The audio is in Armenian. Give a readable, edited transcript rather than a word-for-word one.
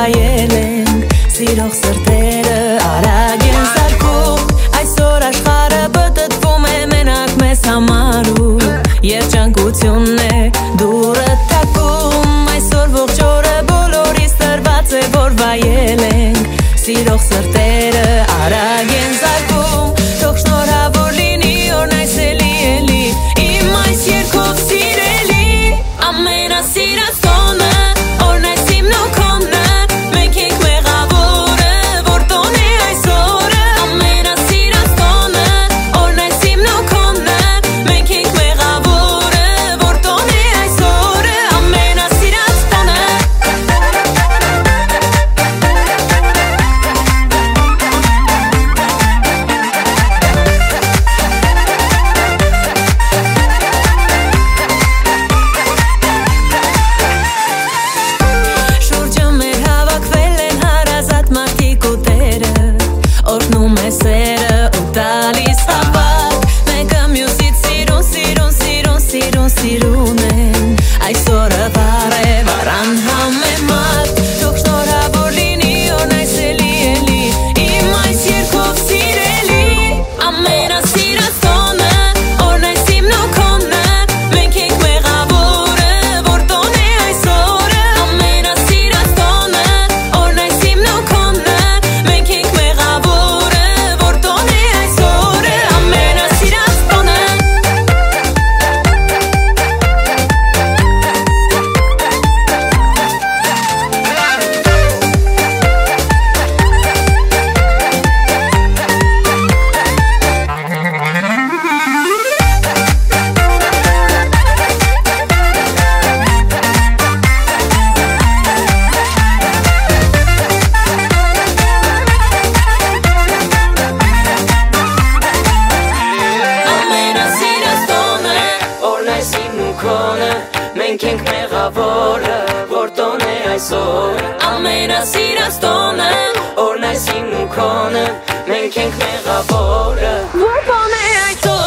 վայել ենք սիրող սրտերը արագ են սարքում այսօր աշխարհը պտտվում է մենակ մեզ համար ու երջանկությունն է դուրը թակում այսօր ողջ օրը բոլորիս տրված է որ վայել ենք սիրող սրտերը արագ են զարկում թող շնորհավոր լինի օրն այս էլի իմ այս երկով սիրելի ամենասիրած տոնը օրն այս իմն ու քոնը մենք ենք մեղավորը որ տոն է այս օրը ամենասիրած տոնը օրն այս իմն ու քոնը մենք ենք մեղավորը որ տոն է այս օրը ամենասիրած տոնը Օրհնում է սերը ու տալիս հավատ Մեկը մյուսից սիրուն են Այսօրը վառ է վառան համեմատ Թող շնորհավոր լինի օրն այս էլի Իմ այս երկով սիրելի ամենասիրած տոնը Օրն այս իմն ու քոնը Մենք ենք մեղավորը որ տոն է այս օրը Ամենասիրած տոնը Օրն այս իմն ու քոնը Մենք ենք մեղավորը որ տոն է այս օրը ամենասիրած տոնը Մենք ենք մեղավորը, որ տոն է այսօր Ամենասիրած տոնը, օրն այս իմն ու քոնը Մենք ենք մեղավորը, որ տոն է այսօր